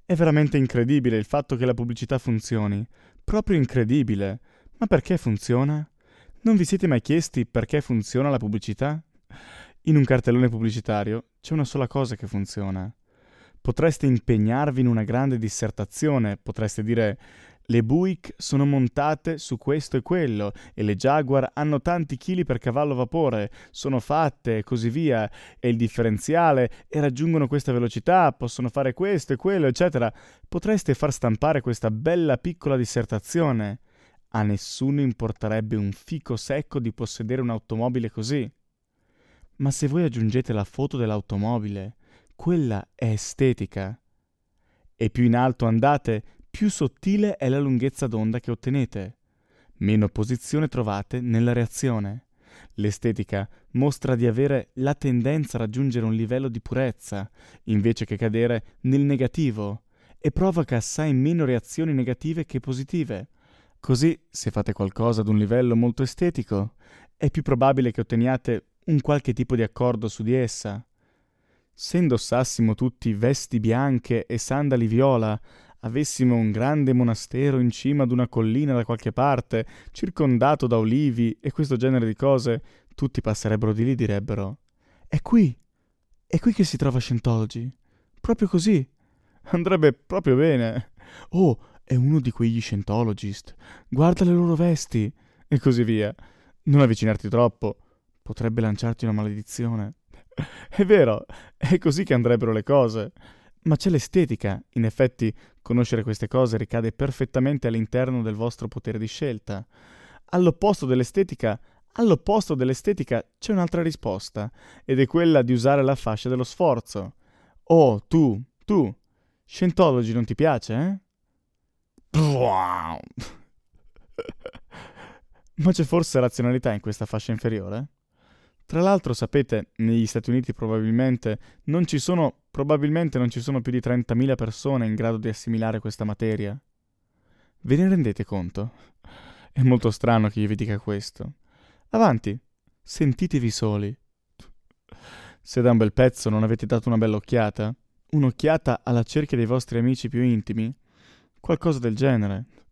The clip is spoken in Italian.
È veramente incredibile il fatto che la pubblicità funzioni. Proprio incredibile. Ma perché funziona? Non vi siete mai chiesti perché funziona la pubblicità? In un cartellone pubblicitario c'è una sola cosa che funziona. Potreste impegnarvi in una grande dissertazione, potreste dire le Buick sono montate su questo e quello e le Jaguar hanno tanti chili per cavallo a vapore, sono fatte e così via, e il differenziale e raggiungono questa velocità, possono fare questo e quello, eccetera. Potreste far stampare questa bella piccola dissertazione. A nessuno importerebbe un fico secco di possedere un'automobile così. Ma se voi aggiungete la foto dell'automobile, quella è estetica. E più in alto andate, più sottile è la lunghezza d'onda che ottenete. Meno posizione trovate nella reazione. L'estetica mostra di avere la tendenza a raggiungere un livello di purezza, invece che cadere nel negativo, e provoca assai meno reazioni negative che positive. Così, se fate qualcosa ad un livello molto estetico, è più probabile che otteniate un qualche tipo di accordo su di essa. Se indossassimo tutti vesti bianche e sandali viola, avessimo un grande monastero in cima ad una collina da qualche parte, circondato da olivi e questo genere di cose, tutti passerebbero di lì e direbbero: è qui che si trova Scientology. Proprio così. Andrebbe proprio bene. Oh, è uno di quegli Scientologist. Guarda le loro vesti. E così via. Non avvicinarti troppo. Potrebbe lanciarti una maledizione. È vero, è così che andrebbero le cose. Ma c'è l'estetica. In effetti, conoscere queste cose ricade perfettamente all'interno del vostro potere di scelta. All'opposto dell'estetica, all'opposto dell'estetica c'è un'altra risposta, ed è quella di usare la fascia dello sforzo. Oh, tu, Scientology non ti piace, eh? Ma c'è forse razionalità in questa fascia inferiore? Tra l'altro, sapete, negli Stati Uniti probabilmente non ci sono più di 30.000 persone in grado di assimilare questa materia. Ve ne rendete conto? È molto strano che io vi dica questo. Avanti, sentitevi soli. Se da un bel pezzo non avete dato una bella occhiata, un'occhiata alla cerchia dei vostri amici più intimi, qualcosa del genere.